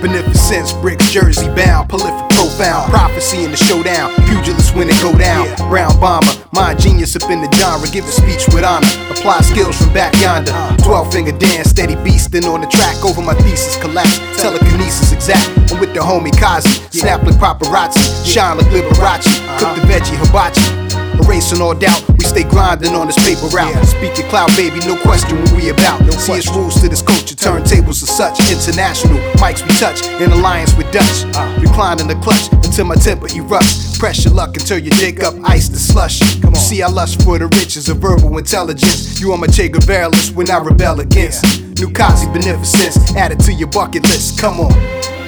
Beneficence, bricks, Jersey bound, prolific, profound, prophecy in the showdown, pugilists when it go down. Brown bomber, mind genius up in the genre, give a speech with honor, apply skills from back yonder. 12-finger dance, steady beastin' on the track, over my thesis collapse, telekinesis exact. I'm with the homie Kazi, snap like paparazzi, shine like Liberace, cook the veggie hibachi. Erasing all doubt, we stay grinding on this paper route. Speaking cloud, baby, no question what we about. See it's rules to this culture, turntables are such. International mics we touch, in alliance with Dutch. Recline in the clutch until my temper erupts. Pressure luck until you dig up ice to slush. You see I lust for the riches of verbal intelligence. You are my Che Guevara when I rebel against New Kazi beneficence, add it to your bucket list, come on.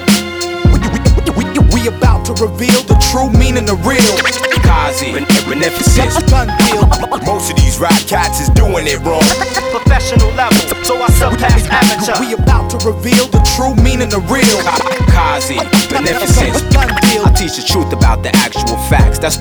We about to reveal the true meaning of real Kazi, beneficence. Gun deal. Most of these rap cats is doing it wrong. Professional level, so I surpass amateur. We about to reveal the true meaning of real Kazi, beneficence. Gun deal. I teach the truth about the actual facts. That's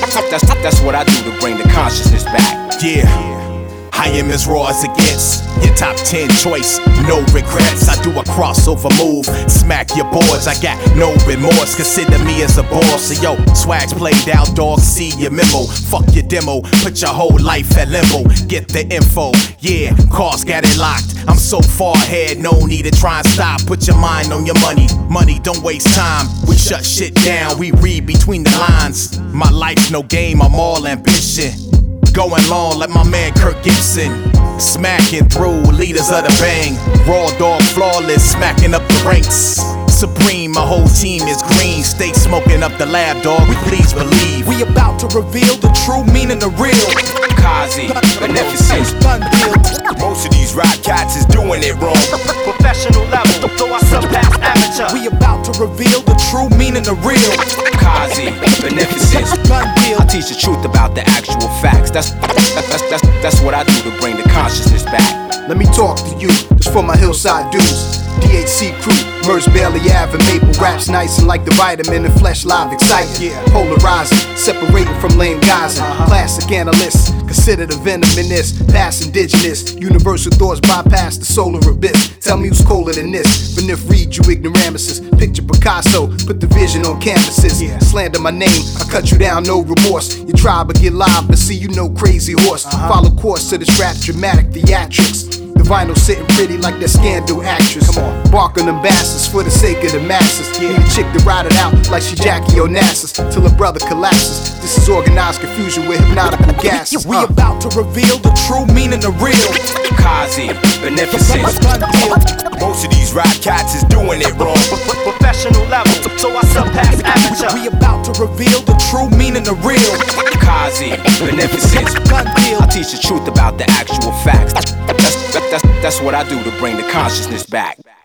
what I do to bring the consciousness back. Yeah, I am as raw as it gets. Your top 10 choice, no regrets. I do a crossover move, smack your boards. I got no remorse, consider me as a boss. So yo, swag's played out, dog, see your memo. Fuck your demo, put your whole life at limbo. Get the info, yeah, cars got it locked. I'm so far ahead, no need to try and stop. Put your mind on your money, don't waste time. We shut shit down, we read between the lines. My life's no game, I'm all ambition. Going long like my man Kirk Gibson. Smacking through leaders of the bang. Raw dog flawless, smacking up the ranks. Supreme, my whole team is green. Stay smoking up the lab, dog, please believe. We about to reveal the true meaning of real Kazi, beneficence. Gun deal. Most of these rap cats is doing it wrong. Professional level, so I surpass amateur. We about to reveal the true meaning of real Kazi, beneficence. Gun deal. I teach the truth about the actual facts. That's what I do to bring the consciousness back. Let me talk to you, this for my hillside dudes. DHC crew, Merce Bailey Ave and Maple. Raps nice and like the vitamin and flesh live exciting. Polarizing, separating from lame guys and classic analysts. Consider the venom in this, past indigenous. Universal thoughts bypass the solar abyss. Tell me who's colder than this. Benif read you ignoramuses. Picture Picasso, put the vision on canvases. Slander my name, I cut you down, no remorse. Your tribe will get live, but see you no crazy horse. Follow course to this rap, dramatic theatrics. The vinyl sitting pretty like that scandal actress. Come on, bark on them bastards for the sake of the masses. Need a chick to ride it out like she Jackie Onassis till her brother collapses. This is organized confusion with hypnotical gases. We about to reveal the true meaning of real Kazi, beneficence. Gun deal. Most of these rap cats is doing it wrong. Professional level, so I surpass amateur. We about to reveal the true meaning of real Kazi, beneficence. Gun deal. I teach the truth about the actual facts. That's what I do to bring the consciousness back.